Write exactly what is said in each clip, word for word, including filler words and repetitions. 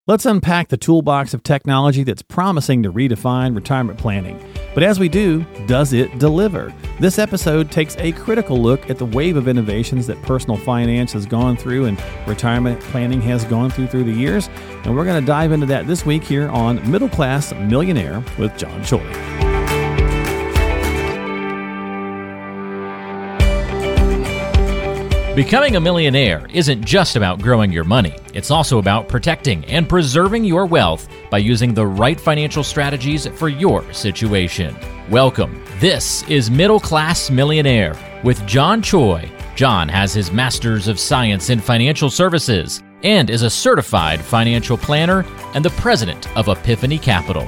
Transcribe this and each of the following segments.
Let's unpack the toolbox of technology that's promising to redefine retirement planning. But as we do, does it deliver? This episode takes a critical look at the wave of innovations that personal finance has gone through and retirement planning has gone through through the years. And we're going to dive into that this week here on Middle Class Millionaire with John Choi. Becoming a millionaire isn't just about growing your money. It's also about protecting and preserving your wealth by using the right financial strategies for your situation. Welcome. This is Middle Class Millionaire with John Choi. John has his Master's of Science in Financial Services and is a certified financial planner and the president of Epiphany Capital.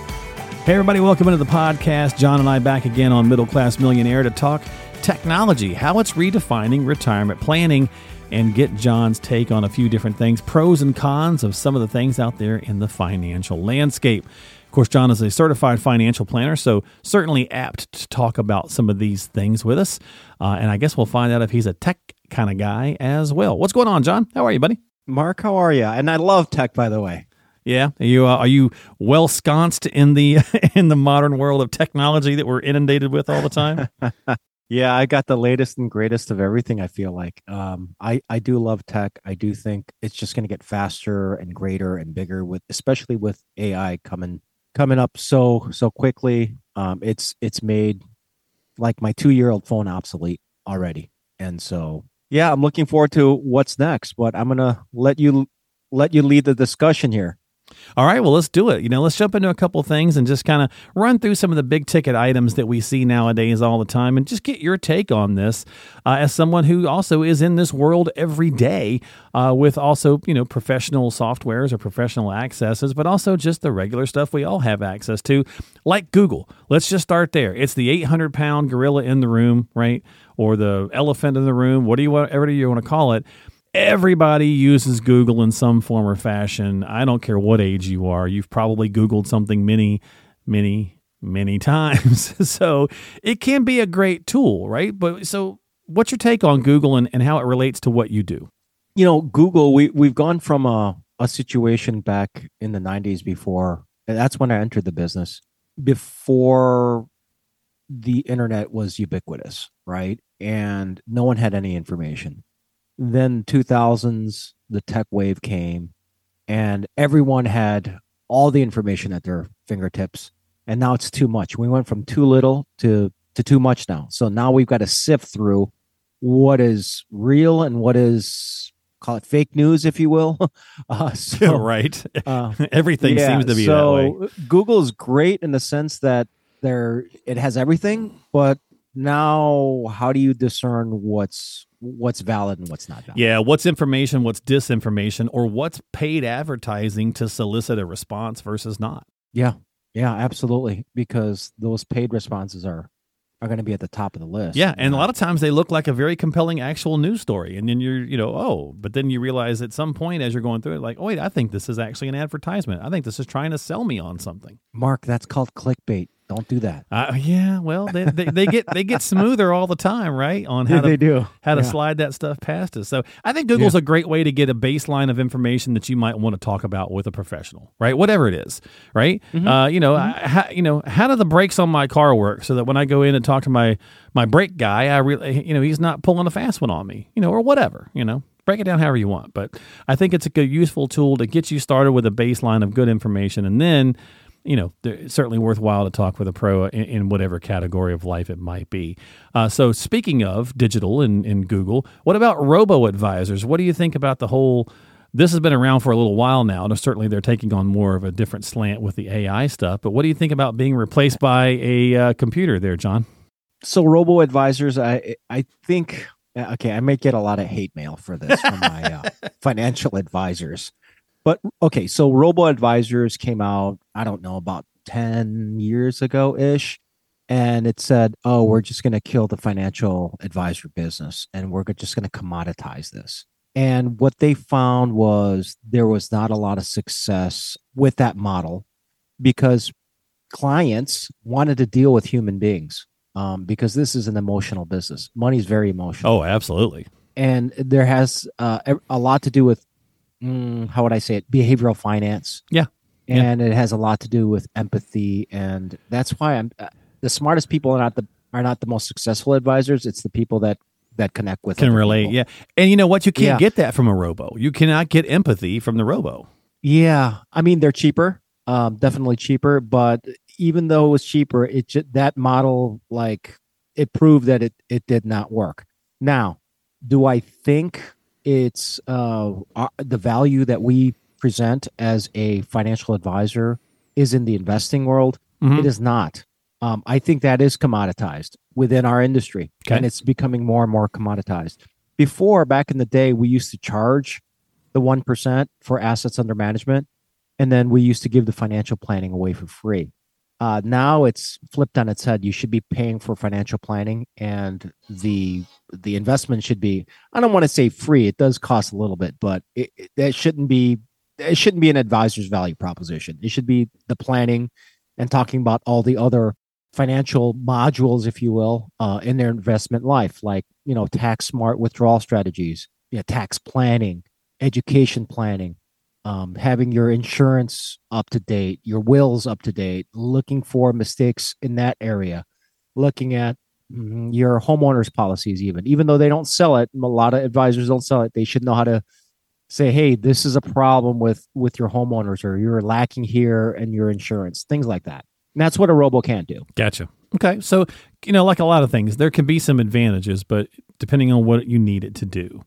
Hey everybody, welcome into the podcast. John and I back again on Middle Class Millionaire to talk technology, how it's redefining retirement planning, and get John's take on a few different things, pros and cons of some of the things out there in the financial landscape. Of course, John is a certified financial planner, so certainly apt to talk about some of these things with us. Uh, and I guess we'll find out if he's a tech kind of guy as well. What's going on, John? How are you, buddy? Mark, how are you? And I love tech, by the way. Yeah, are you uh, are you well sconced in the in the modern world of technology that we're inundated with all the time? Yeah, I got the latest and greatest of everything, I feel like. Um, I, I do love tech. I do think it's just going to get faster and greater and bigger, with especially with A I coming coming up so so quickly. Um, it's it's made like my two-year-old phone obsolete already. And so, yeah, I'm looking forward to what's next, but I'm going to let you let you lead the discussion here. All right, well, let's do it. You know, let's jump into a couple of things and just kind of run through some of the big ticket items that we see nowadays all the time and just get your take on this uh, as someone who also is in this world every day uh, with also, you know, professional softwares or professional accesses, but also just the regular stuff we all have access to, like Google. Let's just start there. It's the eight hundred pound gorilla in the room, right? Or the elephant in the room, what do you whatever you want to call it. Everybody uses Google in some form or fashion. I don't care what age you are. You've probably Googled something many, many, many times. So it can be a great tool, right? But so what's your take on Google and, and how it relates to what you do? You know, Google, we, we've gone from a, a situation back in the nineties before, and that's when I entered the business, before the internet was ubiquitous, right? And no one had any information. Then two thousands, the tech wave came, and everyone had all the information at their fingertips. And now it's too much. We went from too little to, to too much now. So now we've got to sift through what is real and what is, call it fake news, if you will. Uh, so, right. Uh, Everything yeah, seems to be so that way. Google is great in the sense that there it has everything, but now how do you discern what's what's valid and what's not valid? Yeah, what's information, what's disinformation, or what's paid advertising to solicit a response versus not? Yeah, yeah, absolutely. Because those paid responses are are going to be at the top of the list. Yeah, and a lot of times they look like a very compelling actual news story. And then you're, you know, oh, but then you realize at some point as you're going through it, like, oh, wait, I think this is actually an advertisement. I think this is trying to sell me on something. Mark, that's called clickbait. Don't do that. Uh, yeah, well, they, they, they get they get smoother all the time, right? On how Yeah, to, they do. how to Yeah. slide that stuff past us. So I think Google's Yeah. a great way to get a baseline of information that you might want to talk about with a professional, right? Whatever it is, right? Mm-hmm. Uh, you know, Mm-hmm. I, how, you know, how do the brakes on my car work so that when I go in and talk to my my brake guy, I really, you know, he's not pulling a fast one on me, you know, or whatever, you know. Break it down however you want, but I think it's a good, useful tool to get you started with a baseline of good information, and then, you know, it's certainly worthwhile to talk with a pro in, in whatever category of life it might be. Uh, so speaking of digital and, and Google, what about robo-advisors? What do you think about the whole, this has been around for a little while now, and certainly they're taking on more of a different slant with the A I stuff, but what do you think about being replaced by a uh, computer there, John? So robo-advisors, I I think, okay, I may get a lot of hate mail for this from my uh, financial advisors. But okay, so robo-advisors came out, I don't know, about ten years ago-ish. And it said, oh, we're just going to kill the financial advisor business and we're just going to commoditize this. And what they found was there was not a lot of success with that model because clients wanted to deal with human beings um, because this is an emotional business. Money is very emotional. Oh, absolutely. And there has uh, a lot to do with mm, how would I say it? Behavioral finance. Yeah. Yeah. And it has a lot to do with empathy. And that's why I'm uh, the smartest people are not the are not the most successful advisors. It's the people that that connect with Can other relate. people. Yeah. And you know what? You can't Yeah. get that from a robo. You cannot get empathy from the robo. Yeah, I mean they're cheaper, um, definitely cheaper. But even though it was cheaper, it ju- that model like it proved that it it did not work. Now, do I think it's uh, uh, the value that we present as a financial advisor is in the investing world? Mhm. It is not. Um, I think that is commoditized within our industry, Okay. and it's becoming more and more commoditized. Before, back in the day, we used to charge the one percent for assets under management, and then we used to give the financial planning away for free. Uh, now it's flipped on its head. You should be paying for financial planning, and the the investment should be. I don't want to say free. It does cost a little bit, but it, it that shouldn't be. It shouldn't be an advisor's value proposition. It should be the planning and talking about all the other financial modules, if you will, uh, in their investment life, like you know, tax smart withdrawal strategies, yeah, tax planning, education planning, um, having your insurance up to date, your wills up to date, looking for mistakes in that area, looking at mm, your homeowners policies, even even though they don't sell it, a lot of advisors don't sell it. They should know how to say, hey, this is a problem with with your homeowners, or you're lacking here in your insurance, things like that. And that's what a robo can't do. Gotcha. Okay. So, you know, like a lot of things, there can be some advantages, but depending on what you need it to do.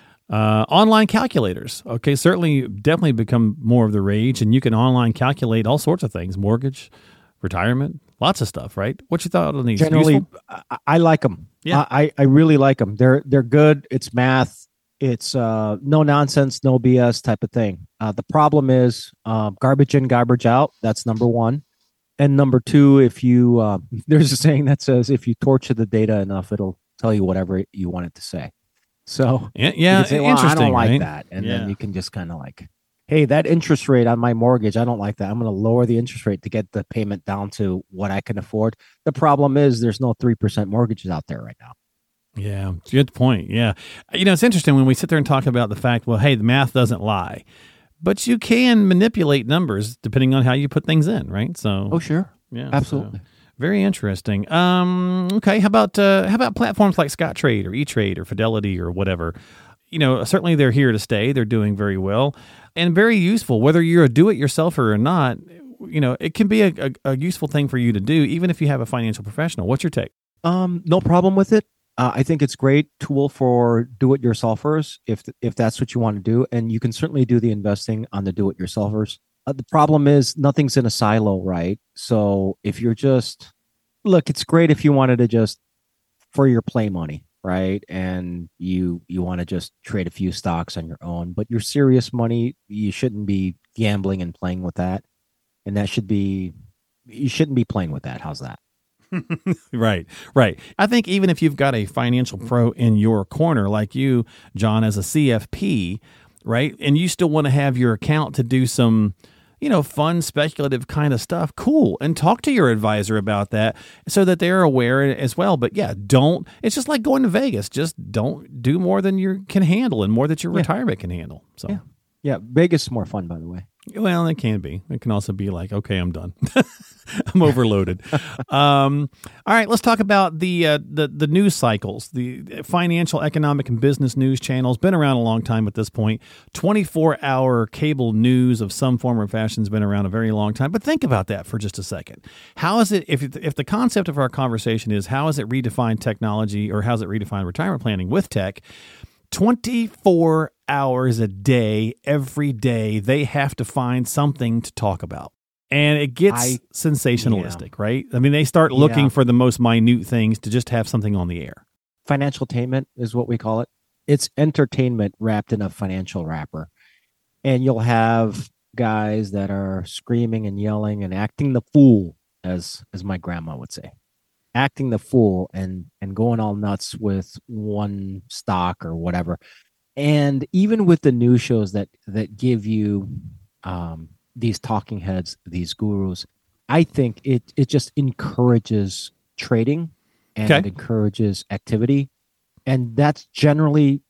Uh, online calculators. Okay. Certainly, definitely become more of the rage, and you can online calculate all sorts of things, mortgage, retirement, lots of stuff, right? What's your thought on these? Generally, Useful? I, I like them. Yeah. I, I really like them. They're they're good. It's math. It's uh, no nonsense, no B S type of thing. Uh, the problem is uh, garbage in, garbage out. That's number one. And number two, if you uh, there's a saying that says if you torture the data enough, it'll tell you whatever you want it to say. So Yeah. you Yeah. can say, well, I interesting. don't like right? that, and Yeah. then you can just kind of like, hey, that interest rate on my mortgage, I don't like that. I'm going to lower the interest rate to get the payment down to what I can afford. The problem is there's no three percent mortgages out there right now. Yeah, good point. Yeah. You know, it's interesting when we sit there and talk about the fact, well, hey, the math doesn't lie, but you can manipulate numbers depending on how you put things in, right? So, Oh, sure. yeah, Absolutely. so, very interesting. Um, okay, how about uh, how about platforms like Scottrade or E-Trade or Fidelity or whatever? You know, certainly they're here to stay. They're doing very well and very useful. Whether you're a do-it-yourselfer or not, you know, it can be a, a, a useful thing for you to do, even if you have a financial professional. What's your take? Um, no problem with it. Uh, I think it's a great tool for do-it-yourselfers if if that's what you want to do, and you can certainly do the investing on the do-it-yourselfers. Uh, the problem is nothing's in a silo, right? So if you're just look, it's great if you wanted to just for your play money, right? And you you want to just trade a few stocks on your own, but your serious money, you shouldn't be gambling and playing with that, and that should be you shouldn't be playing with that. How's that? Right, right. I think even if you've got a financial pro in your corner, like you, John, as a C F P, right, and you still want to have your account to do some, you know, fun, speculative kind of stuff, cool. And talk to your advisor about that so that they're aware as well. But yeah, don't, it's just like going to Vegas. Just don't do more than you can handle and more that your Yeah. retirement can handle. So, Yeah. Yeah, Vegas is more fun, by the way. well, it can be. It can also be like, okay, I'm done. I'm overloaded. um, all right, let's talk about the uh, the the news cycles. The financial, economic, and business news channels been around a long time at this point. twenty-four hour cable news of some form or fashion has been around a very long time. But think about that for just a second. How is it, if it, if the concept of our conversation is how has it redefined technology or how has it redefined retirement planning with tech? twenty-four hours a day, every day, they have to find something to talk about. And it gets I- sensationalistic, right? I mean, they start looking Yeah. for the most minute things to just have something on the air. Financial tainment is what we call it. It's entertainment wrapped in a financial wrapper. And you'll have guys that are screaming and yelling and acting the fool, as as my grandma would say. Acting the fool and and going all nuts with one stock or whatever. And even with the news shows that that give you um, these talking heads, these gurus, I think it it just encourages trading and Okay. it encourages activity, and that's generally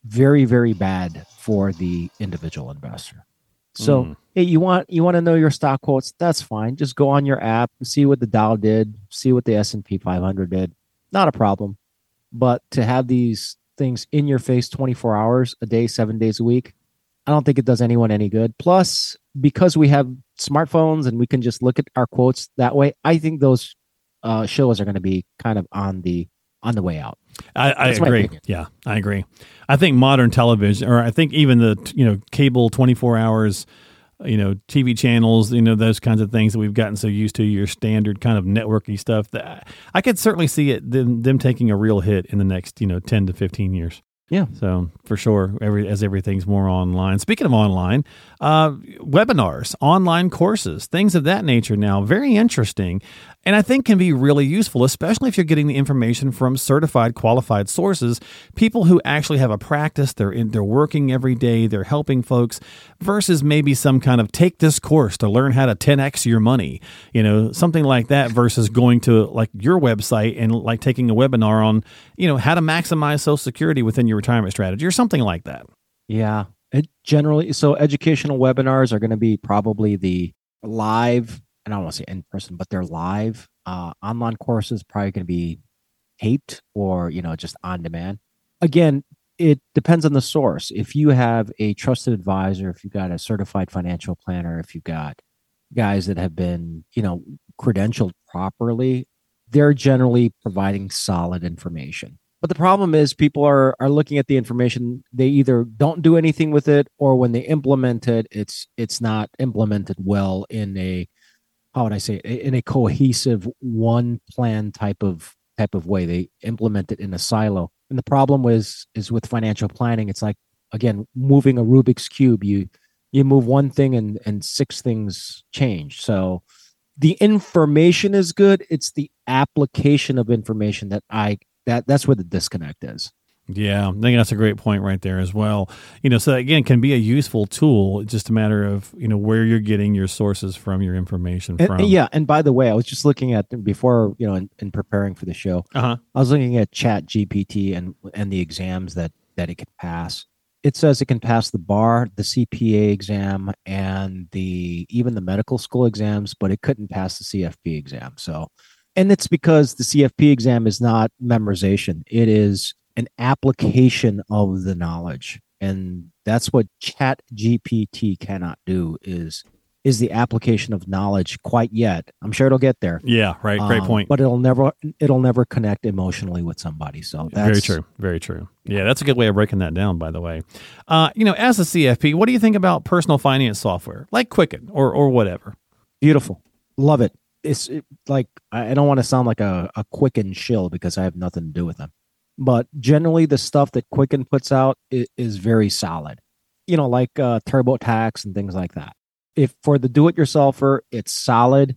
very, very bad for the individual investor. So, Mm. hey, you want you want to know your stock quotes? That's fine. Just go on your app and see what the Dow did, see what the S and P five hundred did. Not a problem. But to have these things in your face twenty-four hours a day, seven days a week, I don't think it does anyone any good. Plus, because we have smartphones and we can just look at our quotes that way, I think those uh, shows are going to be kind of on the on the way out. I, I That's my agree. opinion. Yeah, I agree. I think modern television, or I think even the you know cable twenty-four hours, you know T V channels, you know those kinds of things that we've gotten so used to, your standard kind of networky stuff. That I could certainly see it them, them taking a real hit in the next you know ten to fifteen years. Yeah. So for sure, every as everything's more online. Speaking of online, uh, webinars, online courses, things of that nature now, very interesting. And I think can be really useful, especially if you're getting the information from certified, qualified sources, people who actually have a practice, they're in, they're working every day, they're helping folks, versus maybe some kind of take this course to learn how to ten X your money, you know, something like that, versus going to like your website and like taking a webinar on, you know, how to maximize Social Security within your retirement strategy or something like that. Yeah. It generally, so educational webinars are going to be probably the live, and I don't want to say in person, but they're live. Uh, online courses probably going to be taped or, you know, just on demand. Again, it depends on the source. If you have a trusted advisor, if you've got a certified financial planner, if you've got guys that have been, you know, credentialed properly, they're generally providing solid information. But the problem is people are are looking at the information, they either don't do anything with it, or when they implement it, it's it's not implemented well in a, how would I say, in a cohesive one plan type of type of way. They implement it in a silo. And the problem was is with financial planning, it's like, again, moving a Rubik's Cube. You you move one thing and and six things change. So the information is good. It's the application of information that I that that's where the disconnect is. Yeah, I think that's a great point right there as well. You know, so again, can be a useful tool. It's just a matter of, you know, where you're getting your sources from, your information And, from. and yeah, and by the way, I was just looking at before, you know, in, in preparing for the show, Uh-huh. I was looking at Chat G P T and and the exams that that it can pass. It says it can pass the bar, the C P A exam, and the even the medical school exams, but it couldn't pass the C F P exam. So, and it's because the C F P exam is not memorization; it is an application of the knowledge, and that's what Chat G P T cannot do. Is is the application of knowledge quite yet? I'm sure it'll get there. Yeah, right. Great Um, point. But it'll never it'll never connect emotionally with somebody. So that's Very true. Very true. Yeah, that's a good way of breaking that down, by the way. Uh, you know, as a C F P, what do you think about personal finance software like Quicken or or whatever? Beautiful. Love it. It's it, like, I I don't want to sound like a, a Quicken shill because I have nothing to do with them. But generally, the stuff that Quicken puts out is, is very solid. You know, like uh, TurboTax and things like that. If for the do-it-yourselfer, it's solid.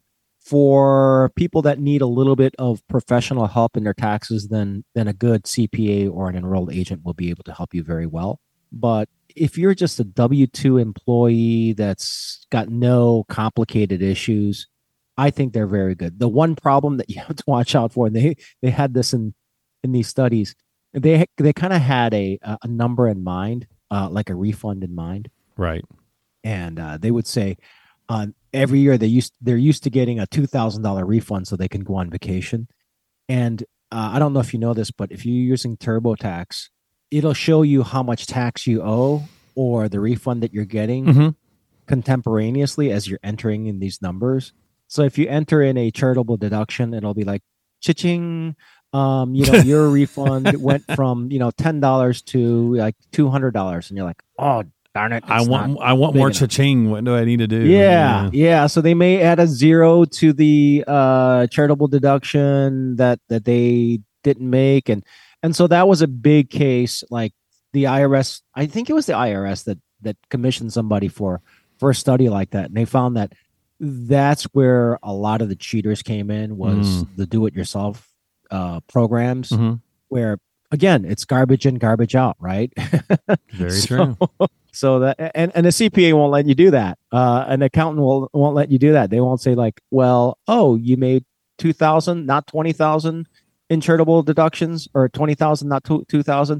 For people that need a little bit of professional help in their taxes, then then a good C P A or an enrolled agent will be able to help you very well. But if you're just a W two employee that's got no complicated issues, I think they're very good. The one problem that you have to watch out for, and they they had this in in these studies, they they kind of had a a number in mind, uh, like a refund in mind, Right. and uh, they would say uh, every year they used they're used to getting a two thousand dollar refund so they can go on vacation. And uh, I don't know if you know this, but if you're using TurboTax, it'll show you how much tax you owe or the refund that you're getting Mm-hmm. contemporaneously as you're entering in these numbers. So if you enter in a charitable deduction, it'll be like, cha-ching, um, you know, your refund went from, you know, ten dollars to like two hundred dollars. And you're like, oh, darn it. I it's want not I want big more enough. cha-ching. What do I need to do? Yeah, yeah. So they may add a zero to the uh, charitable deduction that that they didn't make, and and so that was a big case. Like the I R S, I think it was the I R S that that commissioned somebody for for a study like that, and they found that that's where a lot of the cheaters came in, was Mm. the do-it-yourself uh, programs, Mhm. where again it's garbage in, garbage out, right? Very So- true. So that and, and a C P A won't let you do that. Uh, an accountant will won't let you do that. They won't say like, well, oh, you made two thousand, not twenty thousand in charitable deductions, or twenty thousand, not two two thousand.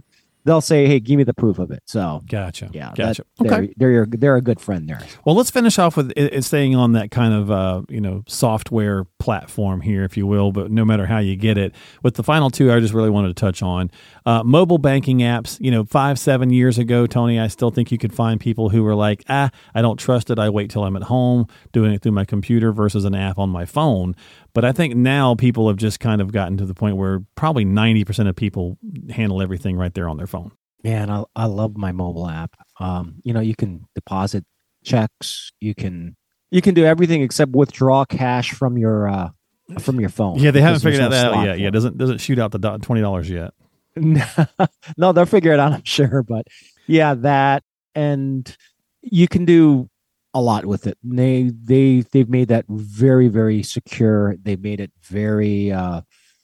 they'll say, "Hey, give me the proof of it." So, Gotcha. yeah, Gotcha. that- Okay. they're, they're your- they're a good friend there. Well, let's finish off with it, it's staying on that kind of uh, you know software platform here, if you will. But no matter how you get it, with the final two, I just really wanted to touch on uh, mobile banking apps. You know, five seven years ago, Tony, I still think you could find people who were like, ah, I don't trust it. I wait till I'm at home doing it through my computer versus an app on my phone. But I think now people have just kind of gotten to the point where probably ninety percent of people handle everything right there on their phone. Man, I, I love my mobile app. Um, you know, you can deposit checks. You can you can do everything except withdraw cash from your uh, from your phone. Yeah, they haven't because there's figured out no that out slot yet. for Yeah, it. doesn't doesn't shoot out the do- twenty dollars yet. No, they'll figure it out, I'm sure. But yeah, that, and you can do a lot with it. They they they've made that very very secure. They've made it very uh,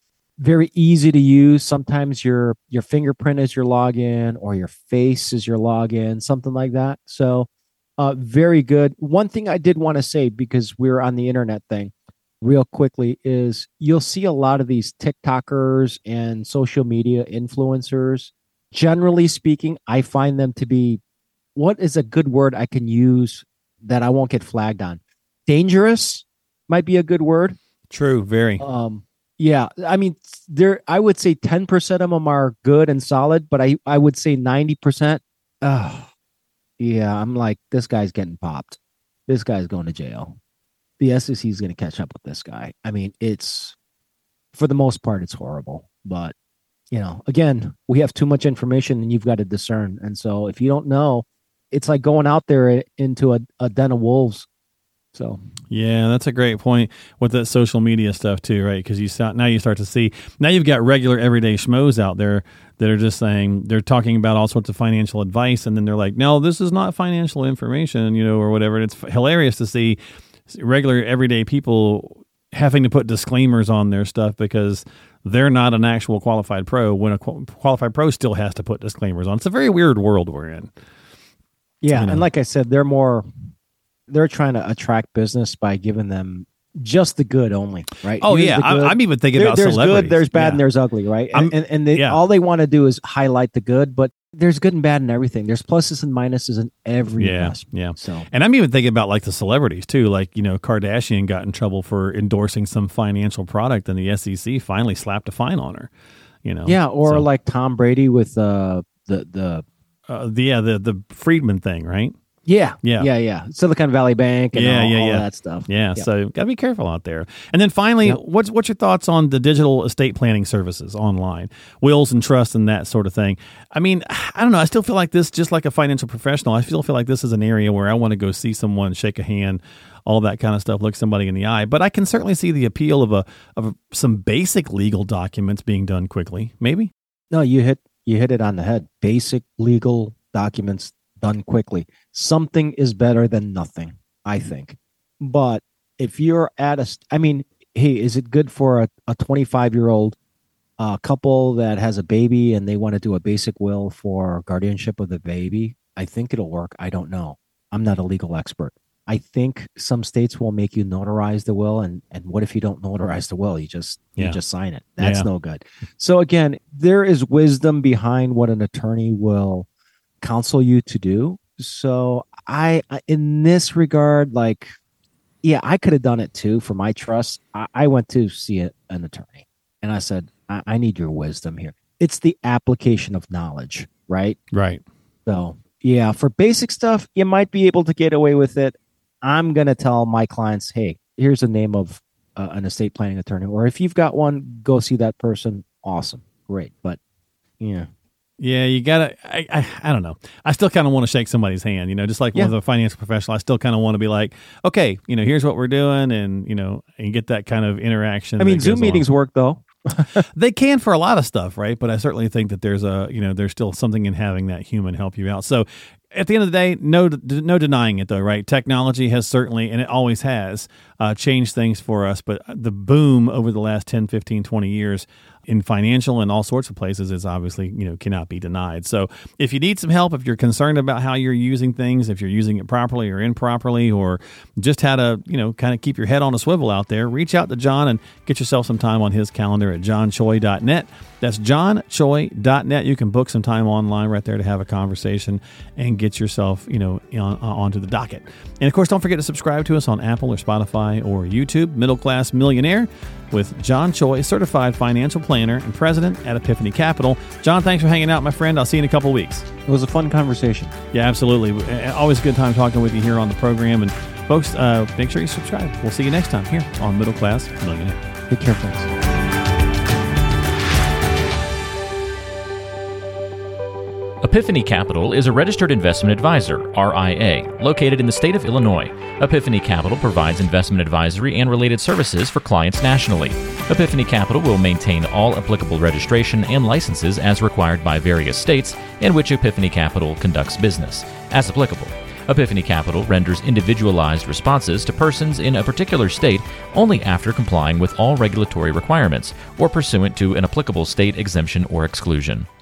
very easy to use. Sometimes your your fingerprint is your login, or your face is your login, something like that. So, uh, very good. One thing I did want to say, because we're on the internet thing, real quickly, is you'll see a lot of these TikTokers and social media influencers. Generally speaking, I find them to be, what is a good word I can use that I won't get flagged on? Dangerous might be a good word. True, very. Um, yeah, I mean, there. I would say ten percent of them are good and solid, but I I would say ninety percent. Uh, yeah, I'm like, this guy's getting popped. This guy's going to jail. The S E C is going to catch up with this guy. I mean, it's, for the most part, it's horrible. But, you know, again, we have too much information and you've got to discern. And so if you don't know, it's like going out there into a, a den of wolves. So, Yeah, that's a great point with that social media stuff too, right? Because you start, now you start to see, now you've got regular everyday schmoes out there that are just saying, they're talking about all sorts of financial advice, and then they're like, no, this is not financial information, you know, or whatever. And it's hilarious to see regular everyday people having to put disclaimers on their stuff because they're not an actual qualified pro, when a qualified pro still has to put disclaimers on. It's a very weird world we're in. yeah. You know. And like I said, they're more, they're trying to attract business by giving them just the good only, right? Oh, Here's yeah. the I'm, good. I'm even thinking There- about there's celebrities. good, there's bad, Yeah. and there's ugly, right? I'm- And and, and they, yeah. all they want to do is highlight the good, but there's good and bad in everything. There's pluses and minuses in every Yeah, investment. yeah. So And I'm even thinking about like the celebrities too. Like, you know, Kardashian got in trouble for endorsing some financial product, and the S E C finally slapped a fine on her. You know, yeah, or So, like Tom Brady with uh the the uh, the yeah the the Friedman thing, right? yeah Yeah. yeah yeah Silicon Valley Bank and Yeah, all, yeah, all yeah. that stuff. Yeah, Yep. so got to be careful out there. And then finally, Yep. what's what's your thoughts on the digital estate planning services online, wills and trusts and that sort of thing? I mean, I don't know. I still feel like this, just like a financial professional, I still feel like this is an area where I want to go see someone, shake a hand, all that kind of stuff, look somebody in the eye. But I can certainly see the appeal of a of some basic legal documents being done quickly. Maybe. No, you hit you hit it on the head. Basic legal documents done quickly. Something is better than nothing, I think. But if you're at a, st- I mean, hey, is it good for a, a twenty-five year old uh, couple that has a baby and they want to do a basic will for guardianship of the baby? I think it'll work. I don't know. I'm not a legal expert. I think some states will make you notarize the will, and and what if you don't notarize the will? You just Yeah. you just sign it. That's Yeah. no good. So again, there is wisdom behind what an attorney will counsel you to do. So I, I- in this regard, like, yeah, I could have done it too for my trust. I, I went to see a, an attorney, and I said, I, I need your wisdom here. It's the application of knowledge, right? Right. So yeah, for basic stuff, you might be able to get away with it. I'm gonna tell my clients, hey, here's the name of uh, an estate planning attorney, or if you've got one, go see that person. Awesome, great. But yeah, Yeah, you gotta. I, I, I don't know. I still kind of want to shake somebody's hand, you know, just like Yeah. with a financial professional. I still kind of want to be like, okay, you know, here's what we're doing, and you know, and get that kind of interaction. I mean, that Zoom goes along. meetings work though. They can for a lot of stuff, right? But I certainly think that there's a, you know, there's still something in having that human help you out. So at the end of the day, no, no denying it though, right? Technology has certainly, and it always has, uh, changed things for us. But the boom over the last ten, fifteen, twenty years in financial and all sorts of places is obviously, you know, cannot be denied. So if you need some help, if you're concerned about how you're using things, if you're using it properly or improperly, or just how to, you know, kind of keep your head on a swivel out there, reach out to John and get yourself some time on his calendar at john choi dot net. That's john choi dot net. You can book some time online right there to have a conversation and get yourself, you know, on, onto the docket. And of course, don't forget to subscribe to us on Apple or Spotify or YouTube. Middle Class Millionaire with John Choi, certified financial planner and president at Epiphany Capital. John, thanks for hanging out, my friend. I'll see you in a couple of weeks. It was a fun conversation. Yeah, absolutely. Always a good time talking with you here on the program. And folks, uh, make sure you subscribe. We'll see you next time here on Middle Class Millionaire. Take care, folks. Epiphany Capital is a registered investment advisor, R I A, located in the state of Illinois. Epiphany Capital provides investment advisory and related services for clients nationally. Epiphany Capital will maintain all applicable registration and licenses as required by various states in which Epiphany Capital conducts business, as applicable. Epiphany Capital renders individualized responses to persons in a particular state only after complying with all regulatory requirements or pursuant to an applicable state exemption or exclusion.